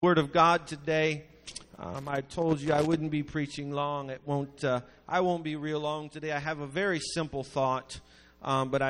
Word of God today. I told you I wouldn't be preaching long. I won't be real long today. I have a very simple thought, but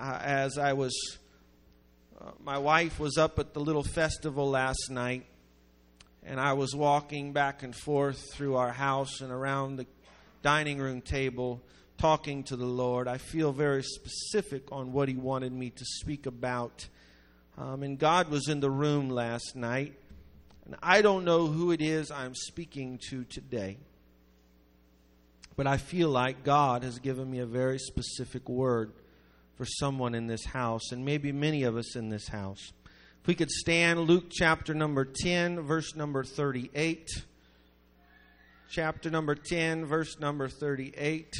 my wife was up at the little festival last night, and I was walking back and forth through our house and around the dining room table, talking to the Lord. I feel very specific on what He wanted me to speak about, and God was in the room last night. And I don't know who it is I'm speaking to today, but I feel like God has given me a very specific word for someone in this house, and maybe many of us in this house. If we could stand, Luke chapter number 10, verse number 38. Chapter number 10, verse number 38.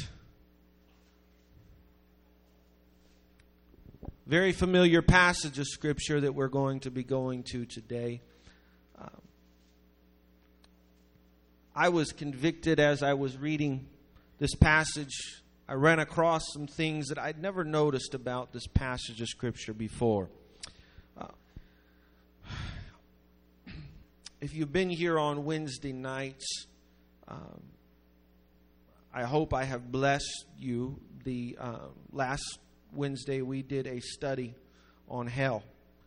Very familiar passage of Scripture that we're going to be going to today. I was convicted as I was reading this passage. I ran across some things that I'd never noticed about this passage of Scripture before. If you've been here on Wednesday nights, I hope I have blessed you. The last Wednesday we did a study on hell.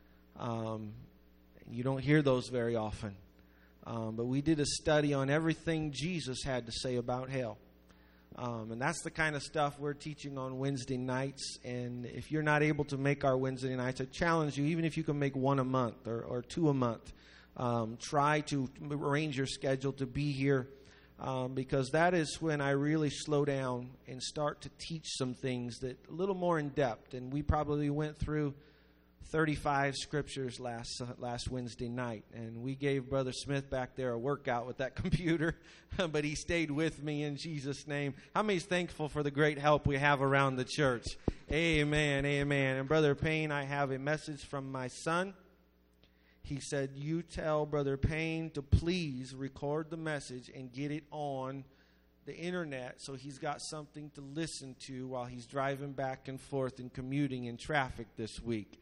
You don't hear those very often. But we did a study on everything Jesus had to say about hell. And that's the kind of stuff we're teaching on Wednesday nights. And if you're not able to make our Wednesday nights, I challenge you, even if you can make one a month or two a month, try to arrange your schedule to be here. Because that is when I really slow down and start to teach some things that a little more in depth. And we probably went through 35 scriptures last Wednesday night, and we gave Brother Smith back there a workout with that computer, but he stayed with me in Jesus' name. How many is thankful for the great help we have around the church? Amen, amen. And Brother Payne, I have a message from my son. He said, you tell Brother Payne to please record the message and get it on the internet so he's got something to listen to while he's driving back and forth and commuting in traffic this week.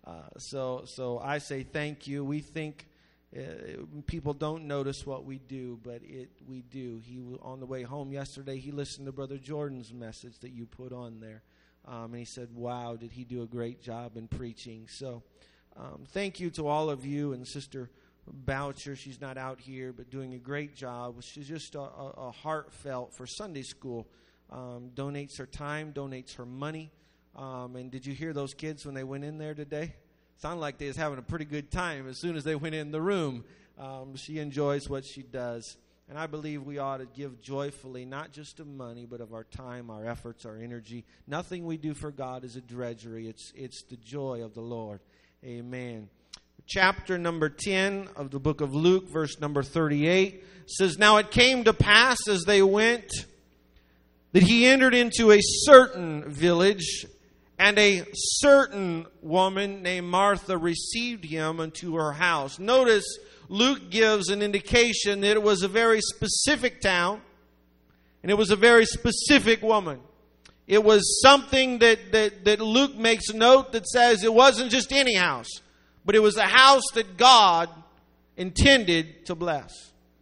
So I say thank you. We think people don't notice what we do, but we do. On the way home yesterday, he listened to Brother Jordan's message that you put on there. And he said, wow, did he do a great job in preaching. So thank you to all of you, and Sister Boucher, she's not out here, but doing a great job. She's just a heartfelt for Sunday school. Donates her time, donates her money. And did you hear those kids when they went in there today? Sounded like they was having a pretty good time as soon as they went in the room. She enjoys what she does. And I believe we ought to give joyfully, not just of money, but of our time, our efforts, our energy. Nothing we do for God is a drudgery. It's the joy of the Lord. Amen. Chapter number 10 of the book of Luke, verse number 38, says, now it came to pass as they went that he entered into a certain village, and a certain woman named Martha received him into her house. Notice Luke gives an indication that it was a very specific town, and it was a very specific woman. It was something that Luke makes note that says it wasn't just any house, but it was a house that God intended to bless.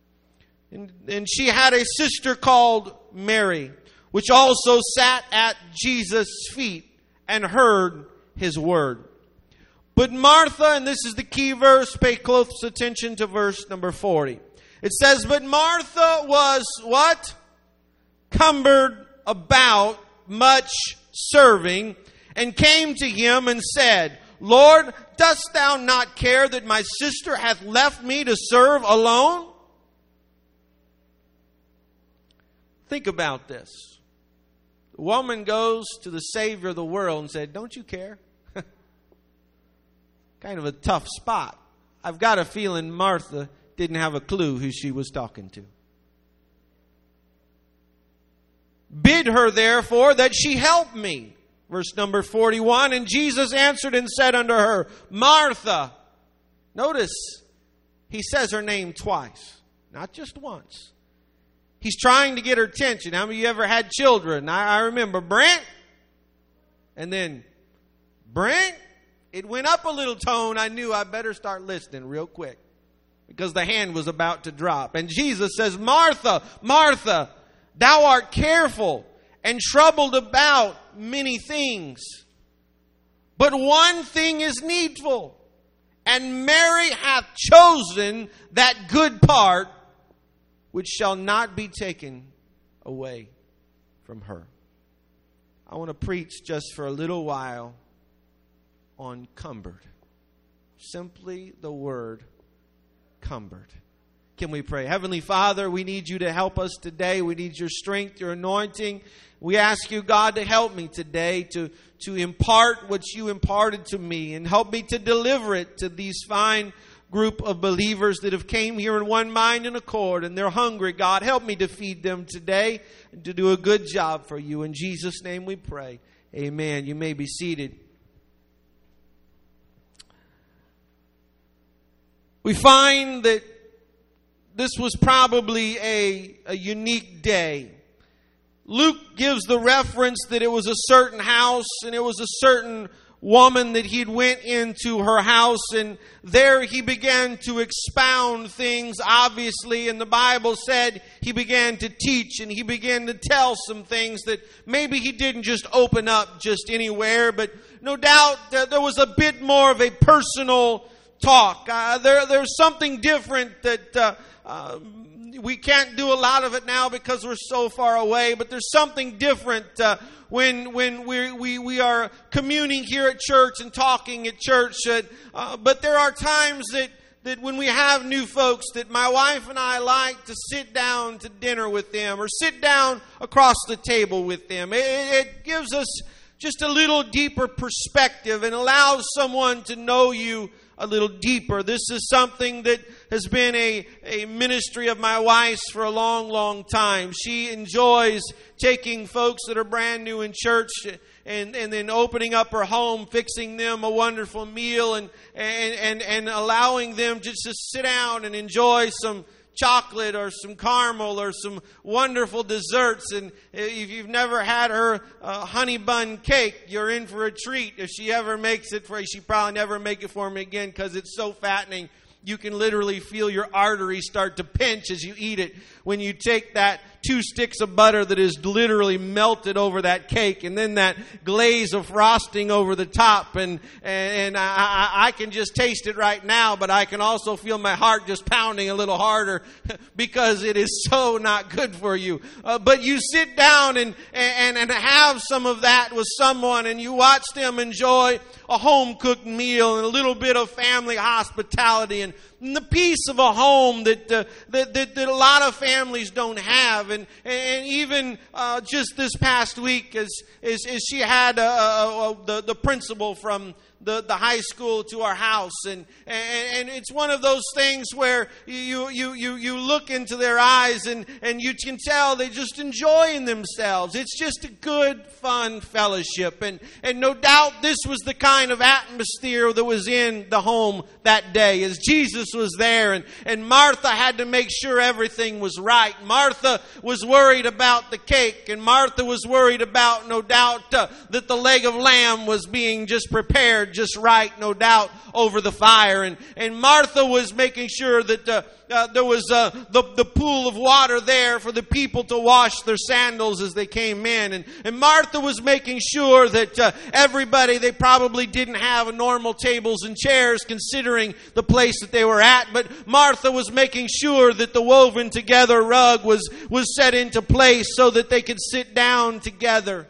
And she had a sister called Mary, which also sat at Jesus' feet and heard his word. But Martha, and this is the key verse, pay close attention to verse number 40. It says, but Martha was what? Cumbered about much serving, and came to him and said, Lord, dost thou not care that my sister hath left me to serve alone? Think about this. The woman goes to the Savior of the world and said, don't you care? Kind of a tough spot. I've got a feeling Martha didn't have a clue who she was talking to. Bid her therefore that she help me. Verse number 41, and Jesus answered and said unto her, Martha. Notice, he says her name twice, not just once. He's trying to get her attention. How many of you ever had children? I remember Brent. And then Brent. It went up a little tone. I knew I better start listening real quick. because the hand was about to drop. And Jesus says, Martha, Martha, thou art careful and troubled about many things. But one thing is needful, and Mary hath chosen that good part which shall not be taken away from her. I want to preach just for a little while on cumbered. Simply the word cumbered. Can we pray? Heavenly Father, we need you to help us today. We need your strength, your anointing. We ask you, God, to help me today to impart what you imparted to me, and help me to deliver it to these fine group of believers that have came here in one mind and accord, and they're hungry. God, help me to feed them today and to do a good job for you. In Jesus' name we pray. Amen. You may be seated. We find that this was probably a unique day. Luke gives the reference that it was a certain house, and it was a certain woman that he'd went into her house, and there he began to expound things, obviously, and the Bible said he began to teach, and he began to tell some things that maybe he didn't just open up just anywhere, but no doubt there was a bit more of a personal talk. There's something different that we can't do a lot of it now because we're so far away, but there's something different when we are communing here at church and talking at church. But there are times that when we have new folks, that my wife and I like to sit down to dinner with them or sit down across the table with them. It gives us just a little deeper perspective and allows someone to know you a little deeper. This is something that has been a ministry of my wife's for a long, long time. She enjoys taking folks that are brand new in church and then opening up her home, fixing them a wonderful meal and allowing them just to sit down and enjoy some chocolate or some caramel or some wonderful desserts. And if you've never had her honey bun cake, you're in for a treat. If she ever makes it for you, she probably never make it for me again because it's so fattening. You can literally feel your arteries start to pinch as you eat it when you take that 2 sticks of butter that is literally melted over that cake, and then that glaze of frosting over the top. And I can just taste it right now, but I can also feel my heart just pounding a little harder because it is so not good for you. But you sit down and have some of that with someone, and you watch them enjoy a home-cooked meal and a little bit of family hospitality and the peace of a home that a lot of families don't have. And even just this past week, as she had the principal from the high school to our house, and it's one of those things where you look into their eyes and you can tell they're just enjoying themselves. It's just a good, fun fellowship, and no doubt this was the kind of atmosphere that was in the home that day as Jesus was there, and Martha had to make sure everything was right. Martha was worried about the cake, and Martha was worried about, no doubt, that the leg of lamb was being just prepared just right, no doubt, over the fire. And Martha was making sure that there was the pool of water there for the people to wash their sandals as they came in. And Martha was making sure that everybody, they probably didn't have normal tables and chairs considering the place that they were at. But Martha was making sure that the woven together rug was set into place so that they could sit down together.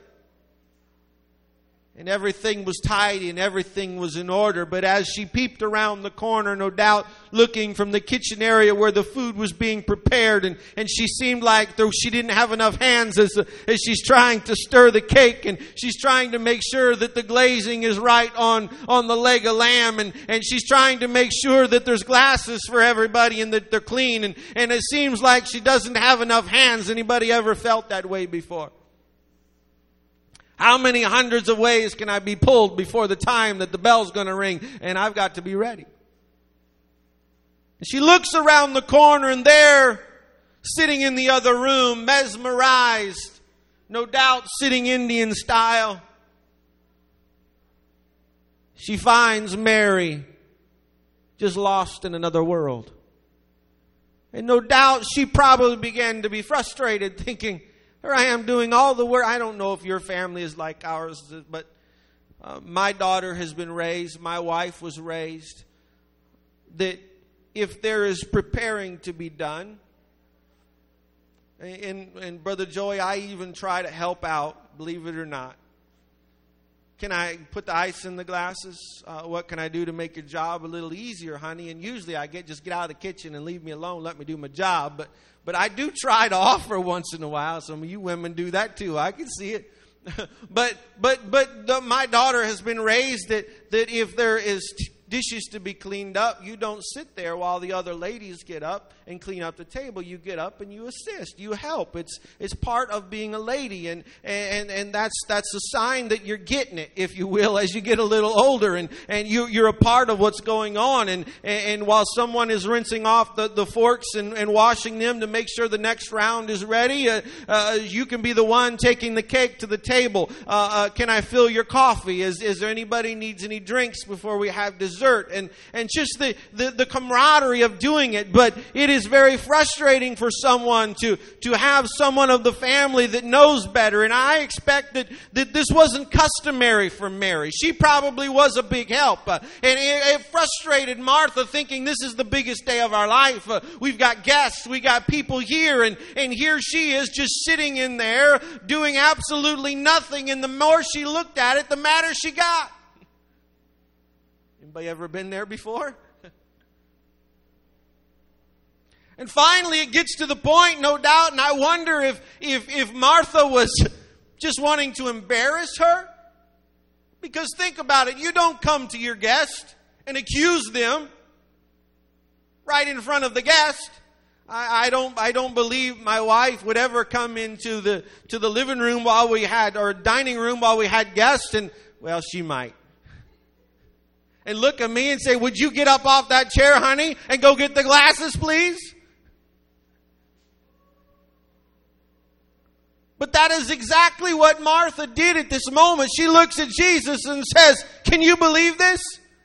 And everything was tidy and everything was in order. But as she peeped around the corner, no doubt, looking from the kitchen area where the food was being prepared, and she seemed like she didn't have enough hands as she's trying to stir the cake, and she's trying to make sure that the glazing is right on the leg of lamb, and she's trying to make sure that there's glasses for everybody and that they're clean, and it seems like she doesn't have enough hands. Anybody ever felt that way before? How many hundreds of ways can I be pulled before the time that the bell's going to ring and I've got to be ready? And she looks around the corner, and there, sitting in the other room, mesmerized, no doubt sitting Indian style, she finds Mary just lost in another world. And no doubt she probably began to be frustrated, thinking, here I am doing all the work. I don't know if your family is like ours, but my daughter has been raised, my wife was raised, that if there is preparing to be done, and Brother Joey, I even try to help out, believe it or not. Can I put the ice in the glasses? What can I do to make your job a little easier, honey? And usually I just get out of the kitchen and leave me alone, let me do my job. But I do try to offer once in a while. Some of you women do that too. I can see it. My daughter has been raised that if there is dishes to be cleaned up, you don't sit there while the other ladies get up and clean up the table. You get up and you assist. You help. It's part of being a lady, and that's a sign that you're getting it, if you will, as you get a little older, and you're a part of what's going on. And while someone is rinsing off the forks and washing them to make sure the next round is ready, you can be the one taking the cake to the table. Can I fill your coffee? Is there anybody needs any drinks before we have dessert? And just the camaraderie of doing it. But it is very frustrating for someone to have someone of the family that knows better. And I expect that this wasn't customary for Mary. She probably was a big help. And it frustrated Martha, thinking this is the biggest day of our life. We've got guests. We got people here. And here she is just sitting in there doing absolutely nothing. And the more she looked at it, the madder she got. Anybody ever been there before? And finally it gets to the point, no doubt, and I wonder if Martha was just wanting to embarrass her. Because think about it, you don't come to your guest and accuse them right in front of the guest. I don't believe my wife would ever come into the living room while we had, or dining room while we had guests, and well, she might. And look at me and say, would you get up off that chair, honey, and go get the glasses, please? But that is exactly what Martha did at this moment. She looks at Jesus and says, can you believe this?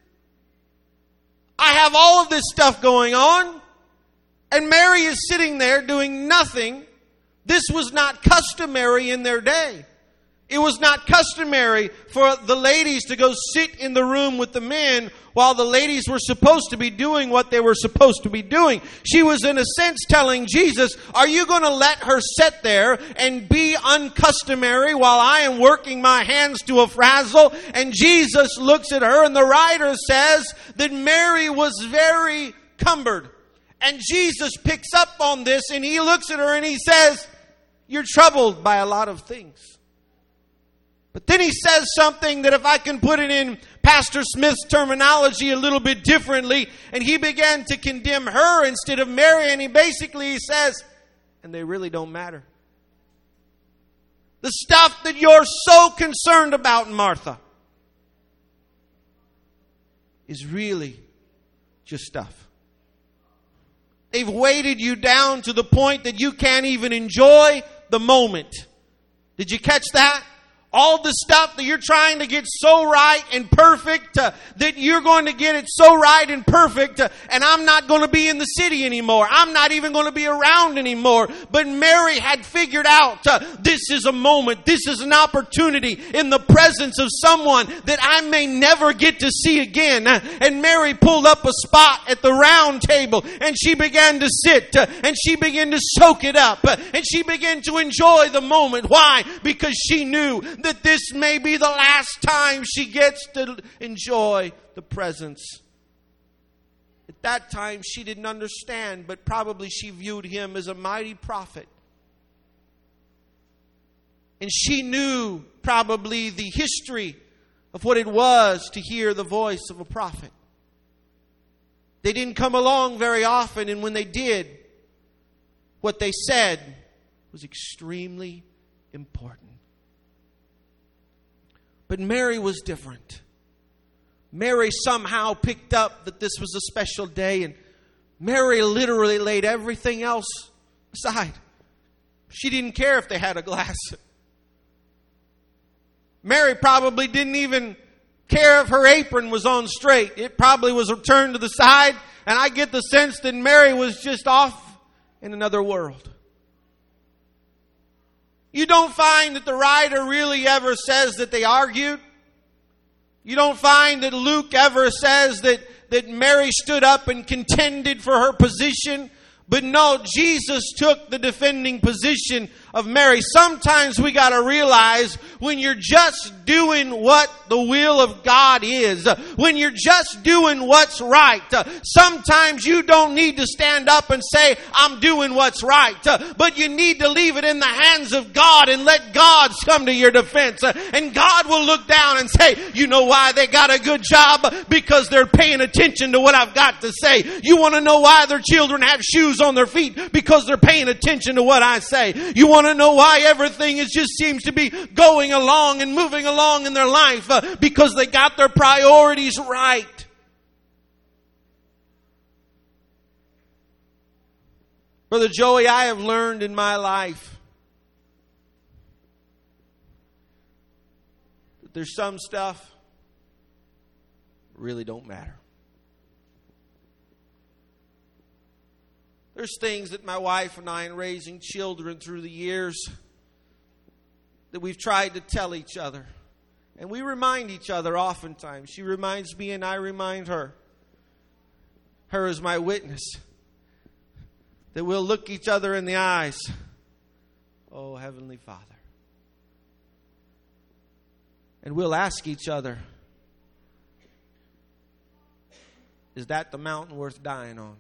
I have all of this stuff going on, and Mary is sitting there doing nothing. This was not customary in their day. It was not customary for the ladies to go sit in the room with the men while the ladies were supposed to be doing what they were supposed to be doing. She was in a sense telling Jesus, are you going to let her sit there and be uncustomary while I am working my hands to a frazzle? And Jesus looks at her, and the writer says that Mary was very cumbered. And Jesus picks up on this, and he looks at her and he says, you're troubled by a lot of things. But then he says something that, if I can put it in Pastor Smith's terminology a little bit differently, and he began to condemn her instead of Mary, and he says, and they really don't matter. The stuff that you're so concerned about, Martha, is really just stuff. They've weighted you down to the point that you can't even enjoy the moment. Did you catch that? All the stuff that you're trying to get so right and perfect, that you're going to get it so right and perfect, and I'm not going to be in the city anymore. I'm not even going to be around anymore. But Mary had figured out, this is a moment, this is an opportunity in the presence of someone that I may never get to see again. And Mary pulled up a spot at the round table, and she began to sit, and she began to soak it up, and she began to enjoy the moment. Why? Because she knew that this may be the last time she gets to enjoy the presence. At that time, she didn't understand, but probably she viewed him as a mighty prophet. And she knew probably the history of what it was to hear the voice of a prophet. They didn't come along very often, and when they did, what they said was extremely important. But Mary was different. Mary somehow picked up that this was a special day, and Mary literally laid everything else aside. She didn't care if they had a glass. Mary probably didn't even care if her apron was on straight. It probably was turned to the side, and I get the sense that Mary was just off in another world. You don't find that the writer really ever says that they argued. You don't find that Luke ever says that Mary stood up and contended for her position. But no, Jesus took the defending position of Mary. Sometimes we got to realize when you're just doing what the will of God is, when you're just doing what's right, sometimes you don't need to stand up and say, I'm doing what's right. But you need to leave it in the hands of God and let God come to your defense. And God will look down and say, you know why they got a good job? Because they're paying attention to what I've got to say. You want to know why their children have shoes on their feet? Because they're paying attention to what I say. You want to know why everything just seems to be going along and moving along in their life? Because they got their priorities right. Brother Joey, I have learned in my life that there's some stuff really don't matter. There's things that my wife and I, in raising children through the years, that we've tried to tell each other. And we remind each other oftentimes. She reminds me and I remind her. Her is my witness. That we'll look each other in the eyes. Oh, Heavenly Father. And we'll ask each other, is that the mountain worth dying on?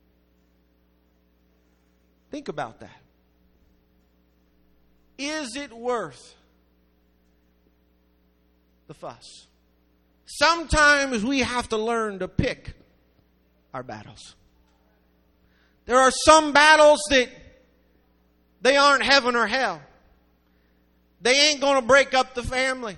Think about that. Is it worth the fuss? Sometimes we have to learn to pick our battles. There are some battles that they aren't heaven or hell. They ain't going to break up the family.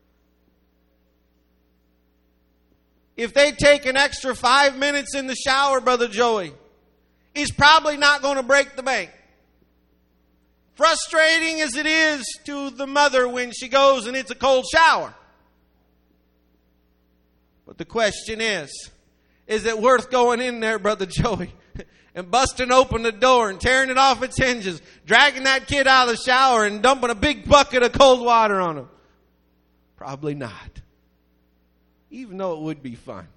If they take an extra 5 minutes in the shower, Brother Joey, it's probably not going to break the bank. Frustrating as it is to the mother when she goes and it's a cold shower. But the question is it worth going in there, Brother Joey, and busting open the door and tearing it off its hinges, dragging that kid out of the shower and dumping a big bucket of cold water on him? Probably not. Even though it would be fun.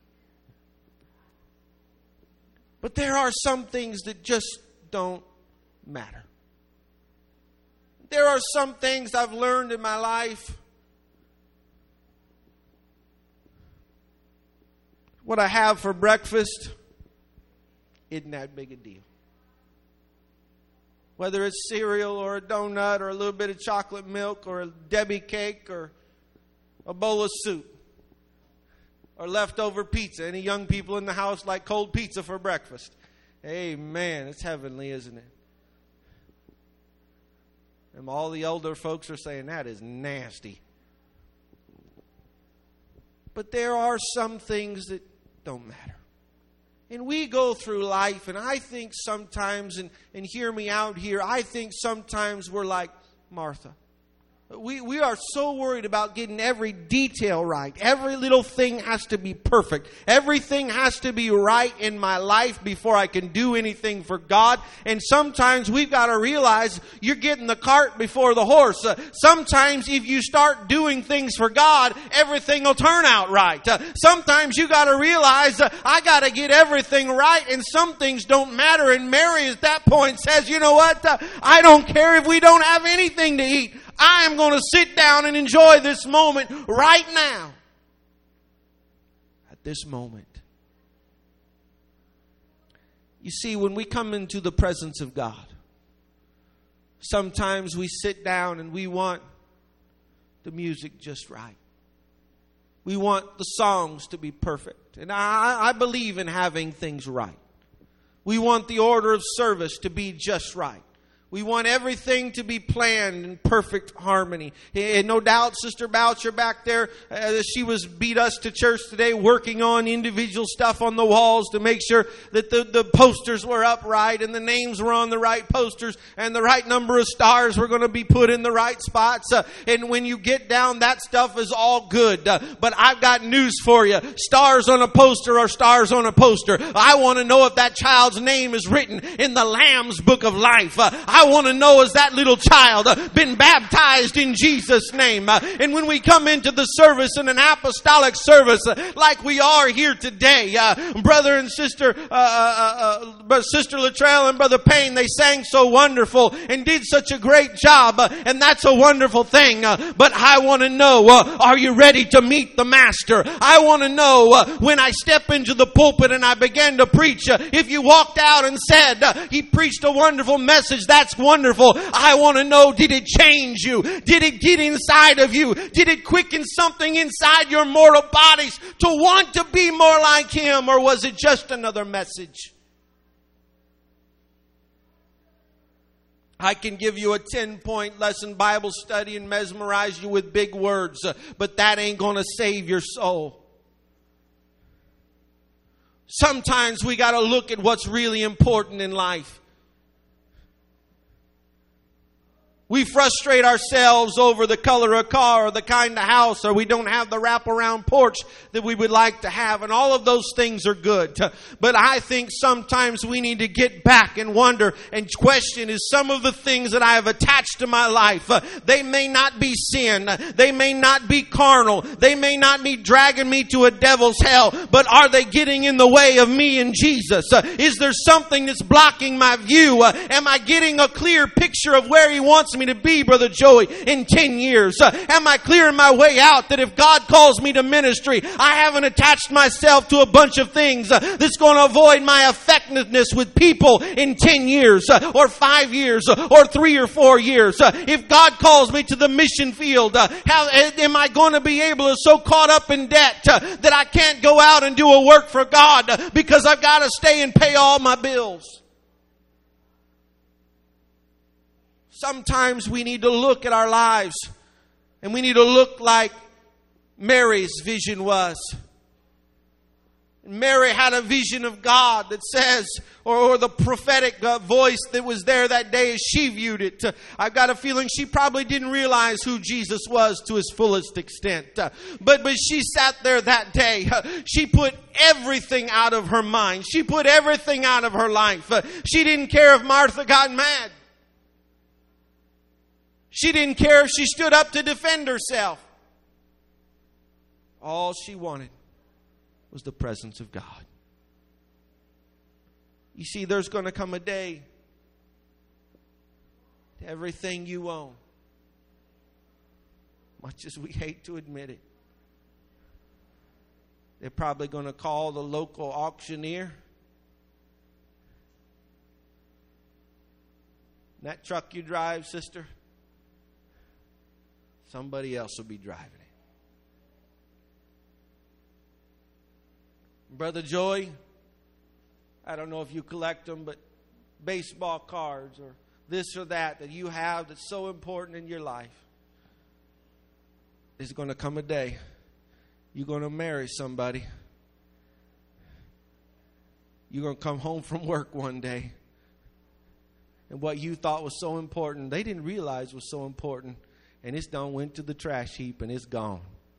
But there are some things that just don't matter. There are some things I've learned in my life. What I have for breakfast isn't that big a deal. Whether it's cereal or a donut or a little bit of chocolate milk or a Debbie cake or a bowl of soup. Or leftover pizza. Any young people in the house like cold pizza for breakfast? Amen. It's heavenly, isn't it? And all the older folks are saying that is nasty. But there are some things that don't matter. And we go through life, and I think sometimes, and hear me out here, I think sometimes we're like Martha. We are so worried about getting every detail right. Every little thing has to be perfect. Everything has to be right in my life before I can do anything for God. And sometimes we've got to realize you're getting the cart before the horse. Sometimes if you start doing things for God, everything will turn out right. Sometimes you got to realize I got to get everything right, and some things don't matter. And Mary at that point says, you know what? I don't care if we don't have anything to eat. I am going to sit down and enjoy this moment right now. At this moment. You see, when we come into the presence of God, sometimes we sit down and we want the music just right. We want the songs to be perfect. And I believe in having things right. We want the order of service to be just right. We want everything to be planned in perfect harmony. And no doubt Sister Boucher back there, she beat us to church today working on individual stuff on the walls to make sure that the posters were upright and the names were on the right posters and the right number of stars were going to be put in the right spots. And when you get down, that stuff is all good. But I've got news for you. Stars on a poster are stars on a poster. I want to know if that child's name is written in the Lamb's Book of Life. I want to know, has that little child been baptized in Jesus' name? And when we come into the service, in an apostolic service like we are here today, brother and sister, Sister Luttrell and Brother Payne, they sang so wonderful and did such a great job, and that's a wonderful thing. But I want to know, are you ready to meet the Master? I want to know, when I step into the pulpit and I begin to preach, if you walked out and said, he preached a wonderful message, that's wonderful. I want to know, did it change you? Did it get inside of you? Did it quicken something inside your mortal bodies to want to be more like Him? Or was it just another message? I can give you a 10-point lesson Bible study and mesmerize you with big words, but that ain't going to save your soul. Sometimes we got to look at what's really important in life. We frustrate ourselves over the color of car or the kind of house, or we don't have the wraparound porch that we would like to have. And all of those things are good. But I think sometimes we need to get back and wonder and question, is some of the things that I have attached to my life, they may not be sin. They may not be carnal. They may not be dragging me to a devil's hell. But are they getting in the way of me and Jesus? Is there something that's blocking my view? Am I getting a clear picture of where He wants me to be, Brother Joey, in 10 years? Am I clearing my way out that if God calls me to ministry, I haven't attached myself to a bunch of things that's going to avoid my effectiveness with people in 10 years or 5 years or 3 or 4 years? If God calls me to the mission field, how am I going to be able to so caught up in debt that I can't go out and do a work for God because I've got to stay and pay all my bills? Sometimes we need to look at our lives and we need to look like Mary's vision was. Mary had a vision of God that says, or the prophetic voice that was there that day as she viewed it. I've got a feeling she probably didn't realize who Jesus was to his fullest extent. But she sat there that day. She put everything out of her mind. She put everything out of her life. She didn't care if Martha got mad. She didn't care if she stood up to defend herself. All she wanted was the presence of God. You see, there's going to come a day, everything you own, much as we hate to admit it, they're probably going to call the local auctioneer. And that truck you drive, sister, somebody else will be driving it. Brother Joey, I don't know if you collect them, but baseball cards or this or that you have that's so important in your life. There's going to come a day you're going to marry somebody. You're going to come home from work one day, and what you thought was so important, they didn't realize was so important, and it's done went to the trash heap and it's gone.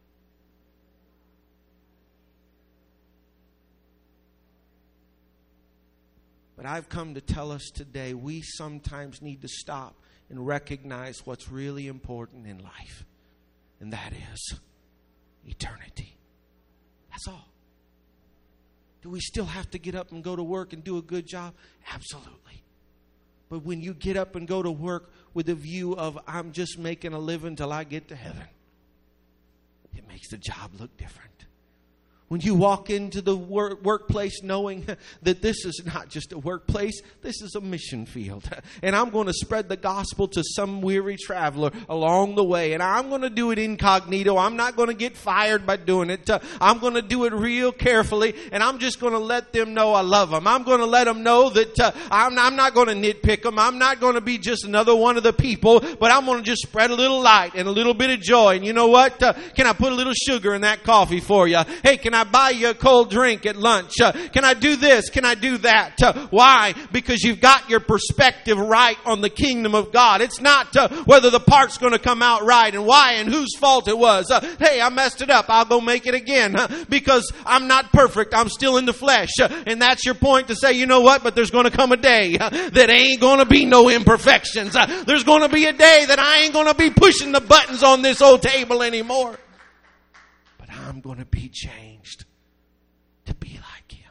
But I've come to tell us today, we sometimes need to stop and recognize what's really important in life. And that is eternity. That's all. Do we still have to get up and go to work and do a good job? Absolutely. But when you get up and go to work with a view of, I'm just making a living till I get to heaven, it makes the job look different. When you walk into the workplace knowing that this is not just a workplace, this is a mission field. And I'm going to spread the gospel to some weary traveler along the way. And I'm going to do it incognito. I'm not going to get fired by doing it. I'm going to do it real carefully. And I'm just going to let them know I love them. I'm going to let them know that I'm not going to nitpick them. I'm not going to be just another one of the people. But I'm going to just spread a little light and a little bit of joy. And you know what? Can I put a little sugar in that coffee for you? Hey, can I buy you a cold drink at lunch? Can I do this? Can I do that? Why? Because you've got your perspective right on the kingdom of God. It's not whether the part's going to come out right and why and whose fault it was. Hey, I messed it up. I'll go make it again because I'm not perfect. I'm still in the flesh. And that's your point to say, you know what? But there's going to come a day that ain't going to be no imperfections. There's going to be a day that I ain't going to be pushing the buttons on this old table anymore. But I'm going to be changed to be like Him.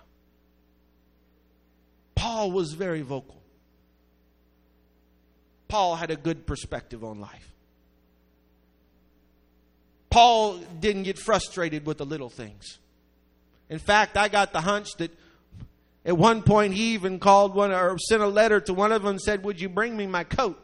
Paul was very vocal. Paul had a good perspective on life. Paul didn't get frustrated with the little things. In fact, I got the hunch that at one point he even called one or sent a letter to one of them and said, "Would you bring me my coat?"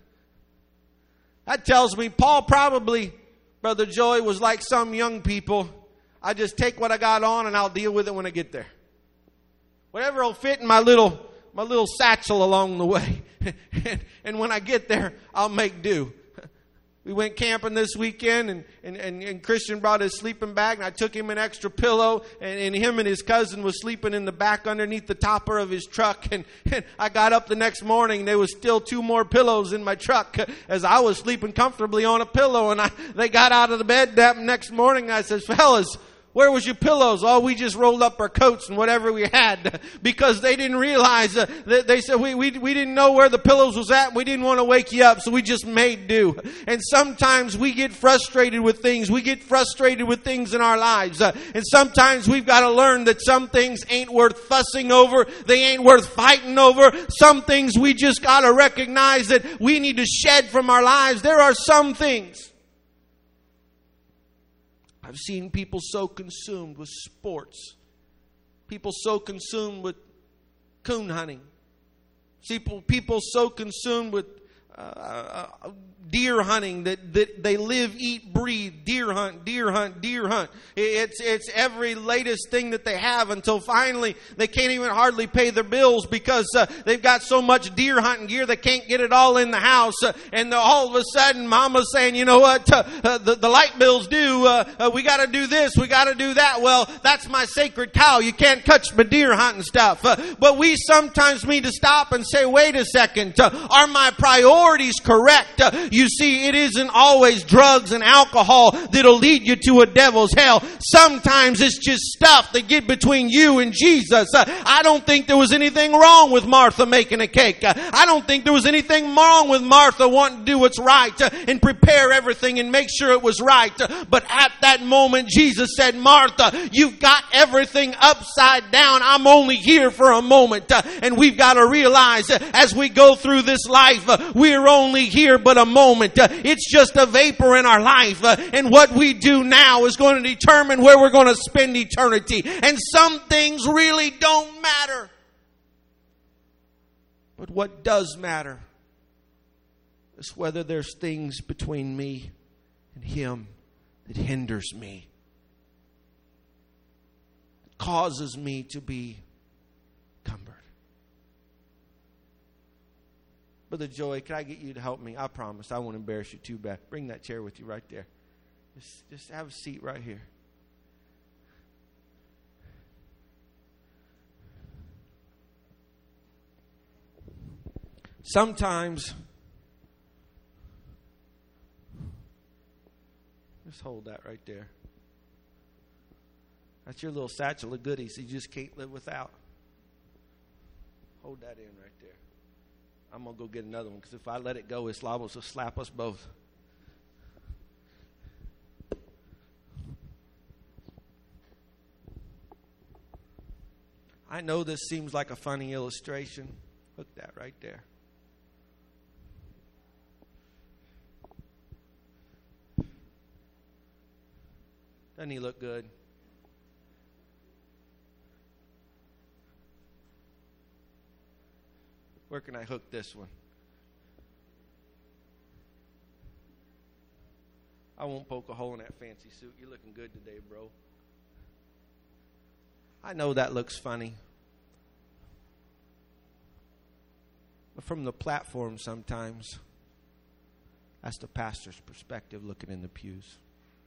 That tells me Paul probably, Brother Joey, was like some young people. I just take what I got on and I'll deal with it when I get there. Whatever will fit in my little satchel along the way. And when I get there, I'll make do. We went camping this weekend and Christian brought his sleeping bag and I took him an extra pillow and him and his cousin was sleeping in the back underneath the topper of his truck and I got up the next morning, there was still 2 more pillows in my truck as I was sleeping comfortably on a pillow and they got out of the bed that next morning and I said, "Fellas, where was your pillows?" "Oh, we just rolled up our coats and whatever we had," because they didn't realize that they said we didn't know where the pillows was at. We didn't want to wake you up, so we just made do. And sometimes we get frustrated with things. We get frustrated with things in our lives. And sometimes we've got to learn that some things ain't worth fussing over. They ain't worth fighting over. Some things we just got to recognize that we need to shed from our lives. There are some things. I've seen people so consumed with sports. People so consumed with coon hunting. People so consumed with deer hunting that they live, eat, breathe, deer hunt. It's every latest thing that they have until finally they can't even hardly pay their bills because they've got so much deer hunting gear they can't get it all in the house. And all of a sudden Mama's saying, "You know what, the light bill's due. We got to do this. We got to do that." Well, that's my sacred cow. You can't touch my deer hunting stuff. But we sometimes need to stop and say, wait a second. Are my priorities correct? You see, it isn't always drugs and alcohol that'll lead you to a devil's hell. Sometimes it's just stuff that get between you and Jesus. I don't think there was anything wrong with Martha making a cake. I don't think there was anything wrong with Martha wanting to do what's right and prepare everything and make sure it was right. But at that moment, Jesus said, "Martha, you've got everything upside down. I'm only here for a moment." And we've got to realize as we go through this life, we're only here but a moment. It's just a vapor in our life. And what we do now is going to determine where we're going to spend eternity. And some things really don't matter. But what does matter is whether there's things between me and Him that hinders me, that causes me to be cumbered. Brother Joey, can I get you to help me? I promise I won't embarrass you too bad. Bring that chair with you right there. Just have a seat right here. Sometimes, just hold that right there. That's your little satchel of goodies you just can't live without. Hold that in right there. I'm going to go get another one because if I let it go, it's liable to slap us both. I know this seems like a funny illustration. Look that right there. Doesn't he look good? Where can I hook this one? I won't poke a hole in that fancy suit. You're looking good today, bro. I know that looks funny. But from the platform sometimes, that's the pastor's perspective looking in the pews.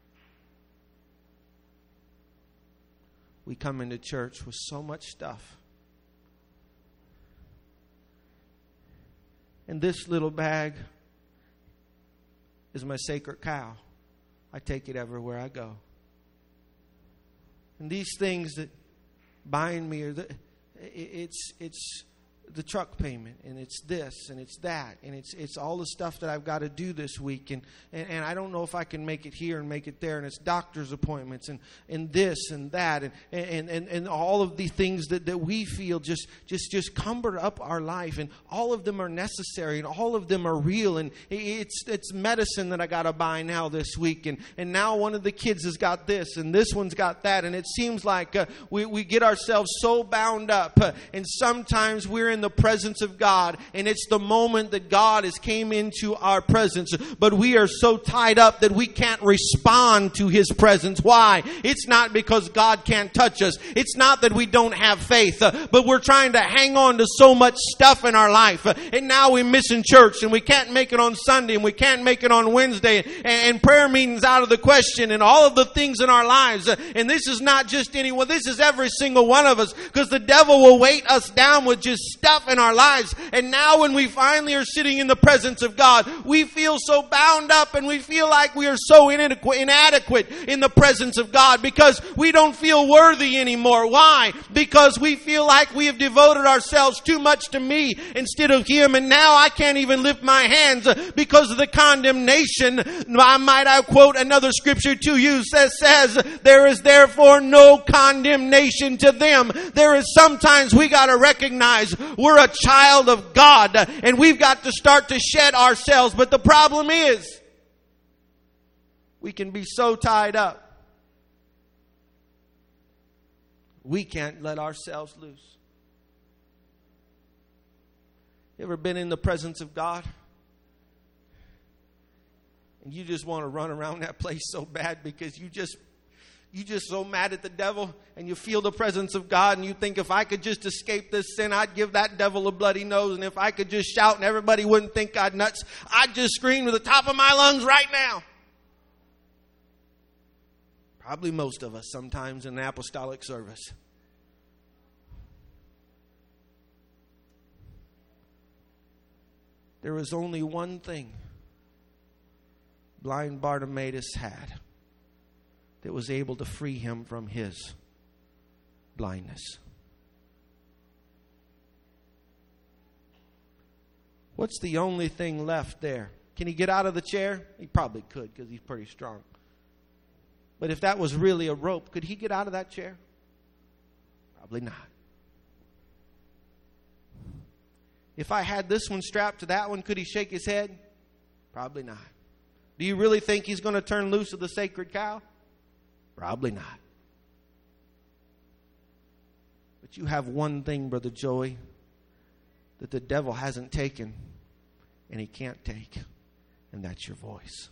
We come into church with so much stuff. And this little bag is my sacred cow. I take it everywhere I go. And these things that bind me are it's the truck payment, and it's this, and it's that, and it's all the stuff that I've got to do this week, and I don't know if I can make it here and make it there, and it's doctor's appointments, and this and that, and all of the things that we feel just cumber up our life, and all of them are necessary, and all of them are real, and it's medicine that I got to buy now this week, and now one of the kids has got this, and this one's got that, and it seems like we get ourselves so bound up, and sometimes we're in the presence of God, and it's the moment that God has came into our presence, but we are so tied up that we can't respond to His presence. Why? It's not because God can't touch us. It's not that we don't have faith, but we're trying to hang on to so much stuff in our life, and now we're missing church, and we can't make it on Sunday, and we can't make it on Wednesday, and prayer meetings out of the question, and all of the things in our lives. And this is not just anyone, this is every single one of us, because the devil will weight us down with just stuff in our lives. And now when we finally are sitting in the presence of God, we feel so bound up, and we feel like we are so inadequate in the presence of God, because we don't feel worthy anymore. Why? Because we feel like we have devoted ourselves too much to me instead of Him, and now I can't even lift my hands because of the condemnation. I quote another scripture to you that says, there is therefore no condemnation to them. There is sometimes we got to recognize we're a child of God, and we've got to start to shed ourselves. But the problem is, we can be so tied up, we can't let ourselves loose. You ever been in the presence of God, and you just want to run around that place so bad because you just so mad at the devil, and you feel the presence of God, and you think, if I could just escape this sin, I'd give that devil a bloody nose, and if I could just shout and everybody wouldn't think I'd nuts, I'd just scream to the top of my lungs right now. Probably most of us sometimes in the apostolic service. There was only one thing blind Bartimaeus had that was able to free him from his blindness. What's the only thing left there? Can he get out of the chair? He probably could, because he's pretty strong. But if that was really a rope, could he get out of that chair? Probably not. If I had this one strapped to that one, could he shake his head? Probably not. Do you really think he's going to turn loose of the sacred cow? Probably not. But you have one thing, Brother Joey, that the devil hasn't taken and he can't take, and that's your voice.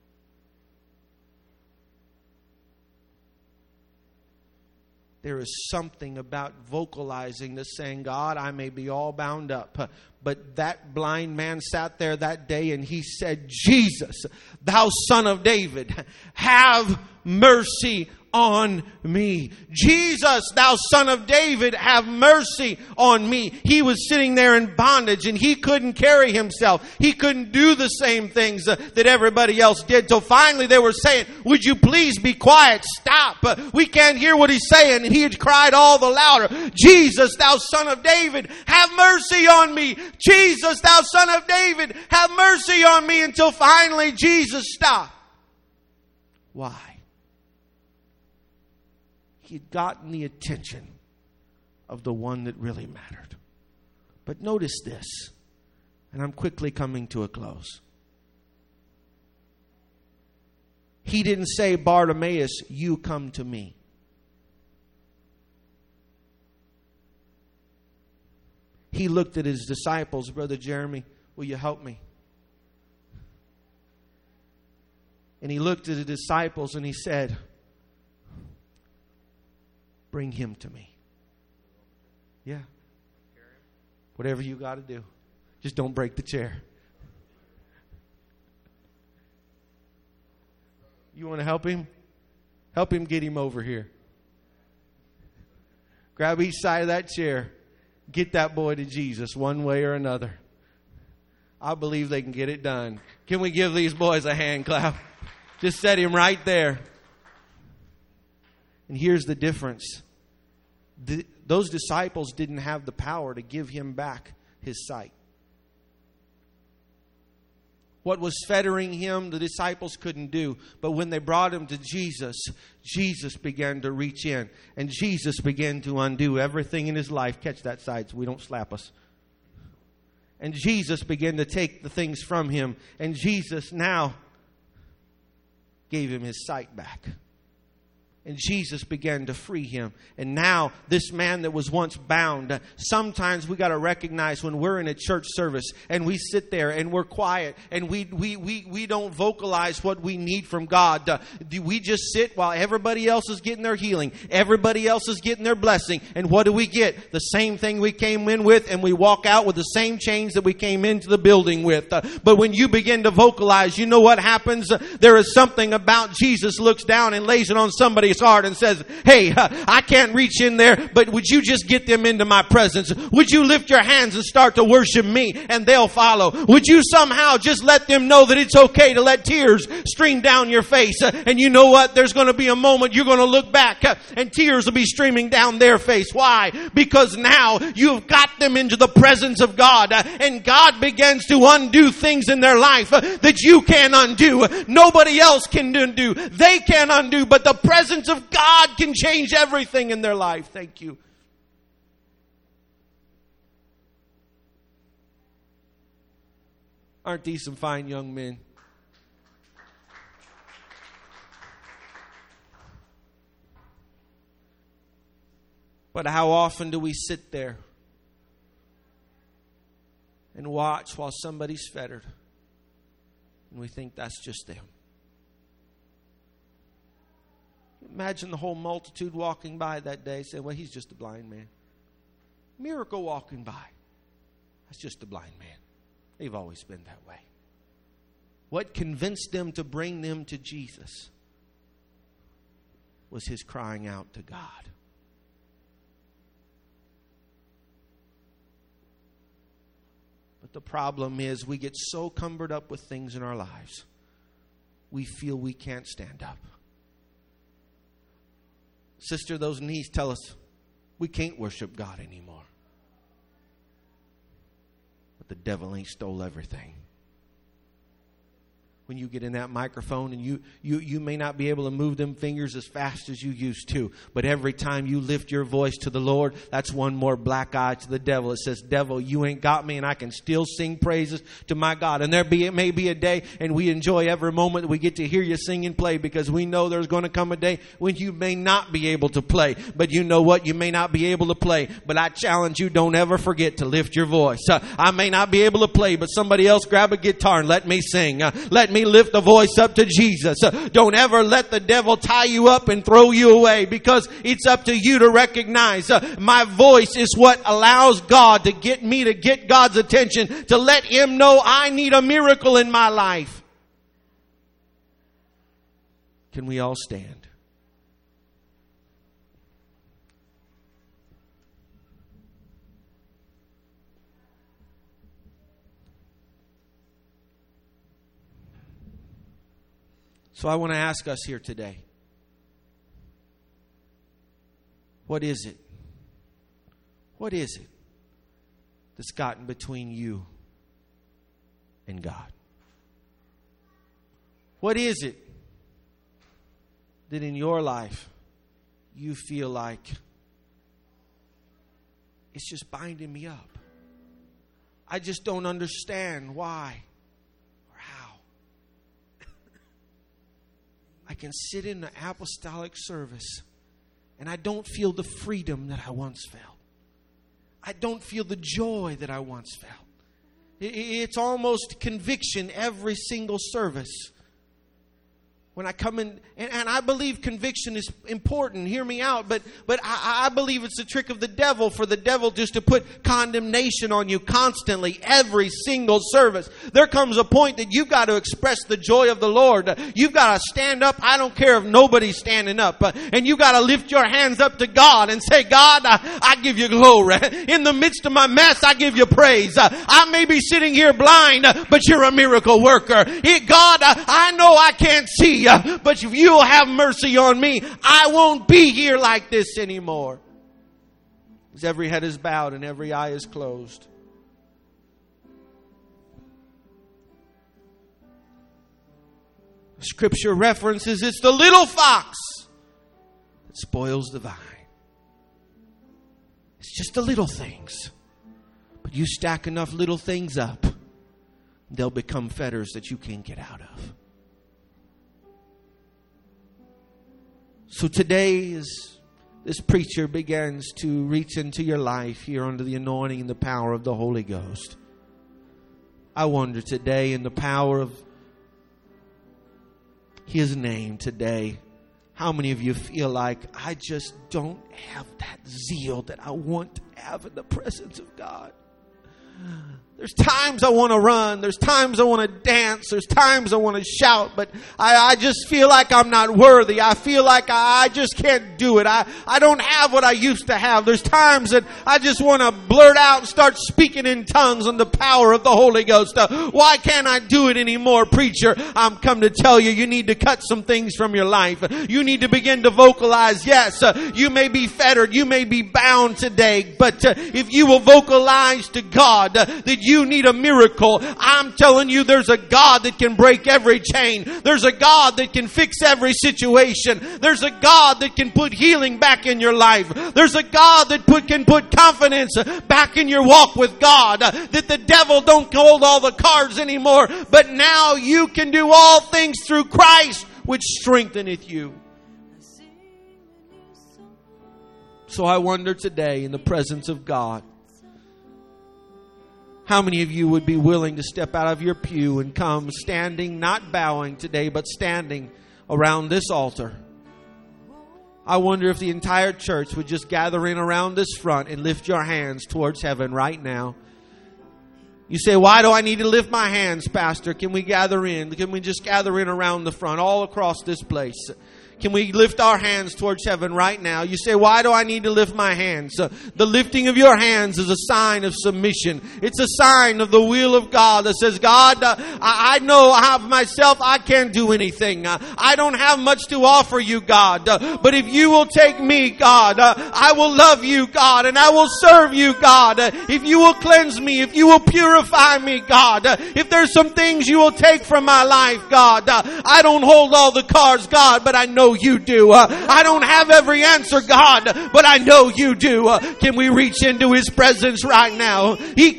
There is something about vocalizing this, saying, God, I may be all bound up. But that blind man sat there that day and he said, Jesus, thou son of David, have mercy on me. Jesus, thou son of David, have mercy on me. He was sitting there in bondage, and he couldn't carry himself. He couldn't do the same things that everybody else did. So finally they were saying, would you please be quiet? Stop. We can't hear what he's saying. And he had cried all the louder, Jesus, thou son of David, have mercy on me. Jesus, thou son of David, have mercy on me, until finally Jesus stopped. Why? He had gotten the attention of the one that really mattered. But notice this, and I'm quickly coming to a close. He didn't say, Bartimaeus, you come to me. he looked at his disciples. Brother Jeremy, will you help me? And he looked at the disciples and he said, bring him to me. Yeah. Whatever you got to do. Just don't break the chair. You want to help him? Help him get him over here. Grab each side of that chair. Get that boy to Jesus one way or another. I believe they can get it done. Can we give these boys a hand clap? Just set him right there. And here's the difference. Those disciples didn't have the power to give him back his sight. What was fettering him, the disciples couldn't do. But when they brought him to Jesus, Jesus began to reach in. And Jesus began to undo everything in his life. Catch that side so we don't slap us. And Jesus began to take the things from him. And Jesus now gave him his sight back. And Jesus began to free him. And now this man that was once bound, sometimes we got to recognize when we're in a church service and we sit there and we're quiet and we don't vocalize what we need from God. We just sit while everybody else is getting their healing. Everybody else is getting their blessing. And what do we get? The same thing we came in with, and we walk out with the same chains that we came into the building with. But when you begin to vocalize, you know what happens? There is something about Jesus looks down and lays it on somebody's heart and says, hey, I can't reach in there, but would you just get them into my presence? Would you lift your hands and start to worship me, and they'll follow? Would you somehow just let them know that it's okay to let tears stream down your face? And you know what? There's going to be a moment you're going to look back and tears will be streaming down their face. Why? Because now you've got them into the presence of God, and God begins to undo things in their life that you can't undo. Nobody else can undo. They can't undo, but the presence of God can change everything in their life. Thank you. Aren't these some fine young men? But how often do we sit there and watch while somebody's fettered, and we think that's just them? Imagine the whole multitude walking by that day saying, well, he's just a blind man. Miracle walking by. That's just a blind man. They've always been that way. What convinced them to bring them to Jesus was his crying out to God. But the problem is we get so cumbered up with things in our lives, we feel we can't stand up. Sister, those knees tell us we can't worship God anymore. But the devil ain't stole everything. When you get in that microphone and you may not be able to move them fingers as fast as you used to, but every time you lift your voice to the Lord, that's one more black eye to the devil. It says, devil, you ain't got me, and I can still sing praises to my God. And it may be a day, and we enjoy every moment that we get to hear you sing and play, because we know there's going to come a day when you may not be able to play. But you know what? You may not be able to play, but I challenge you, don't ever forget to lift your voice. I may not be able to play, but somebody else grab a guitar and let me sing. Let me lift the voice up to Jesus. Don't ever let the devil tie you up and throw you away, because it's up to you to recognize my voice is what allows God to get God's attention, to let him know I need a miracle in my life. Can we all stand? So I want to ask us here today, what is it? What is it that's gotten between you and God? What is it that in your life you feel like it's just binding me up? I just don't understand why. I can sit in the apostolic service and I don't feel the freedom that I once felt. I don't feel the joy that I once felt. It's almost conviction every single service. When I come in, and I believe conviction is important, hear me out, but I believe it's a trick of the devil for the devil just to put condemnation on you constantly, every single service. There comes a point that you've got to express the joy of the Lord. You've got to stand up. I don't care if nobody's standing up. And you've got to lift your hands up to God and say, God, I give you glory. In the midst of my mess, I give you praise. I may be sitting here blind, but you're a miracle worker. God, I know I can't see. But if you'll have mercy on me, I won't be here like this anymore. As every head is bowed and every eye is closed. Scripture references it's the little fox that spoils the vine. It's just the little things. But you stack enough little things up, they'll become fetters that you can't get out of. So today, as this preacher begins to reach into your life here under the anointing and the power of the Holy Ghost, I wonder today, in the power of His name today, how many of you feel like I just don't have that zeal that I want to have in the presence of God? There's times I want to run. There's times I want to dance. There's times I want to shout. But I just feel like I'm not worthy. I feel like I just can't do it. I don't have what I used to have. There's times that I just want to blurt out and start speaking in tongues on the power of the Holy Ghost. Why can't I do it anymore, preacher? I'm come to tell you, you need to cut some things from your life. You need to begin to vocalize. Yes, you may be fettered. You may be bound today. But if you will vocalize to God that you need a miracle, I'm telling you, there's a God that can break every chain. There's a God that can fix every situation. There's a God that can put healing back in your life. There's a God that can put confidence back in your walk with God. That the devil don't hold all the cards anymore, but now you can do all things through Christ, which strengtheneth you. So I wonder today, in the presence of God, how many of you would be willing to step out of your pew and come standing, not bowing today, but standing around this altar? I wonder if the entire church would just gather in around this front and lift your hands towards heaven right now. You say, why do I need to lift my hands, Pastor? Can we gather in? Can we just gather in around the front, all across this place? Can we lift our hands towards heaven right now? You say, why do I need to lift my hands? The lifting of your hands is a sign of submission. It's a sign of the will of God that says, God, I know I have myself, I can't do anything. I don't have much to offer you, God. But if you will take me, God, I will love you, God, and I will serve you, God. If you will cleanse me, if you will purify me, God, if there's some things you will take from my life, God, I don't hold all the cards, God, but I know you do. I don't have every answer, God, but I know you do. Can we reach into His presence right now? Oh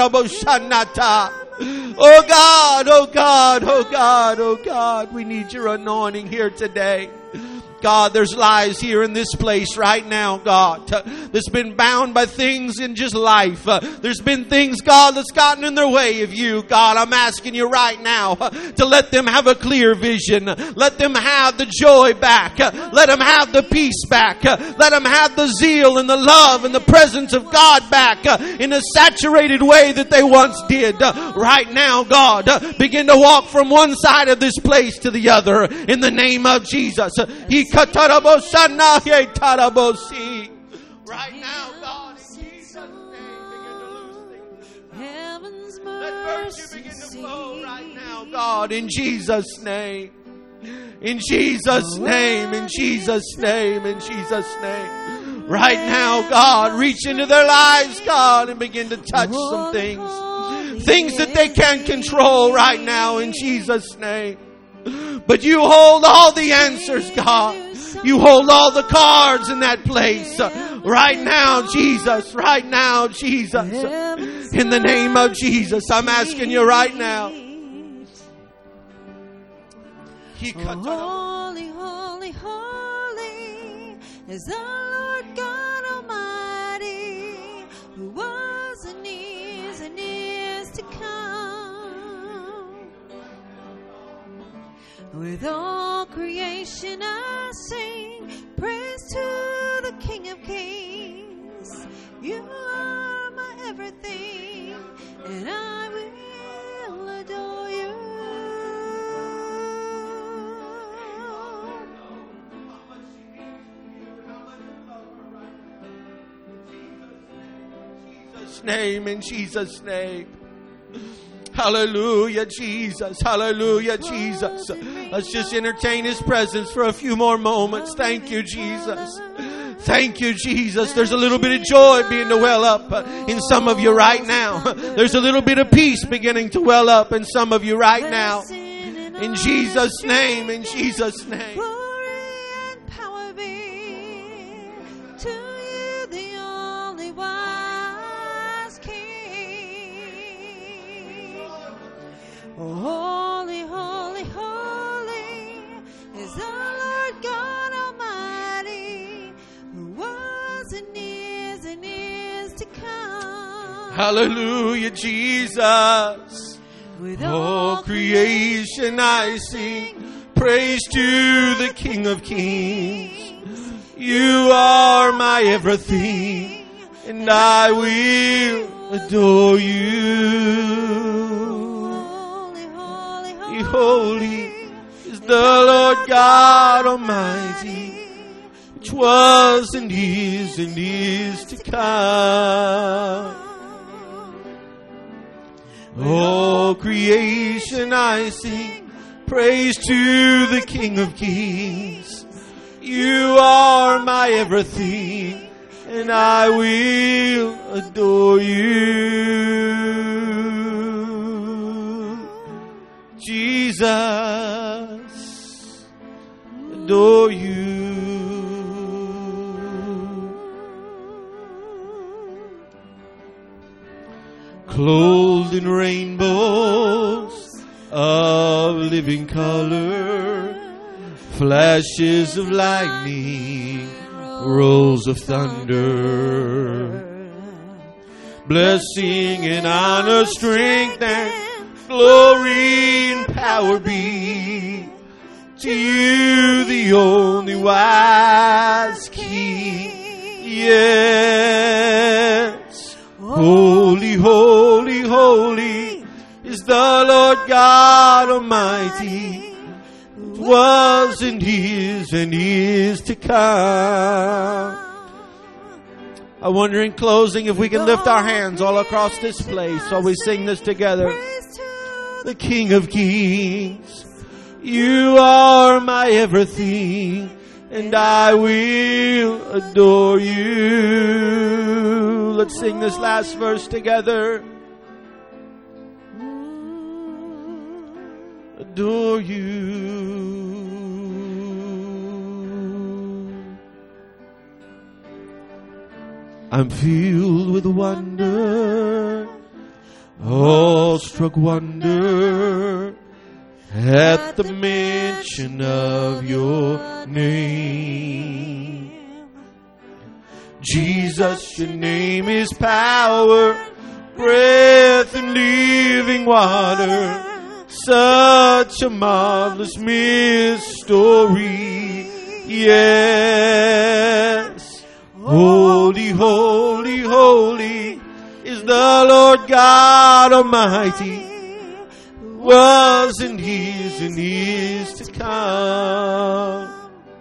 God, oh God, oh God, oh God, we need your anointing here today. God, there's lives here in this place right now, God, that's been bound by things in just life. There's been things, God, that's gotten in their way of you. God, I'm asking you right now to let them have a clear vision. Let them have the joy back. Let them have the peace back. Let them have the zeal and the love and the presence of God back in a saturated way that they once did. Right now, God, begin to walk from one side of this place to the other in the name of Jesus. Right now, God, in Jesus' name, begin to loose things. Let virtue begin to flow right now, God, in Jesus' name. In Jesus' name, in Jesus' name, in Jesus' name. Right now, God, reach into their lives, God, and begin to touch some things. Things that they can't control right now, in Jesus' name. But you hold all the answers, God. You hold all the cards in that place. Right now, Jesus. Right now, Jesus. In the name of Jesus, I'm asking you right now. Holy, holy, holy is the Lord God Almighty, who With all creation I sing praise to the King of Kings. You are my everything, and I will adore you. In Jesus' name. Hallelujah, Jesus. Hallelujah, Jesus. Let's just entertain His presence for a few more moments. Thank you, Jesus. Thank you, Jesus. There's a little bit of joy beginning to well up in some of you right now. There's a little bit of peace beginning to well up in some of you right now. In Jesus' name, in Jesus' name. Glory and power be to you, the only wise King. Holy, holy, holy is the Lord God Almighty, who was and is to come. Hallelujah, Jesus. With all creation I sing praise to the King of Kings. You are my everything, and I will adore you. Holy is the Lord God Almighty, which was and is to come. All creation I sing praise to the King of Kings. You are my everything, and I will adore you. Jesus, adore you. Clothed in rainbows of living color, flashes of lightning, rolls of thunder, blessing and honor, strength and glory and power be to you, the only wise King. Yes, holy, holy, holy is the Lord God Almighty, who was and is to come. I wonder in closing if we can lift our hands all across this place while we sing this together. The King of Kings, you are my everything, and I will adore you. Let's sing this last verse together. Adore you. I'm filled with wonder, awestruck wonder at the mention of your name. Jesus, your name is power, breath and living water. Such a marvelous mystery. Yes, holy, holy, holy is the Lord God Almighty, was and is to come.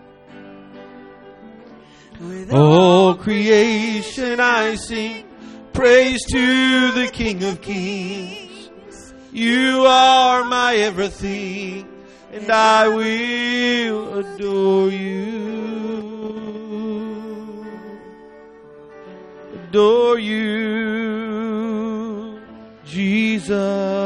All creation I sing praise to the King of Kings. You are my everything, and I will adore you. Adore you, Jesus.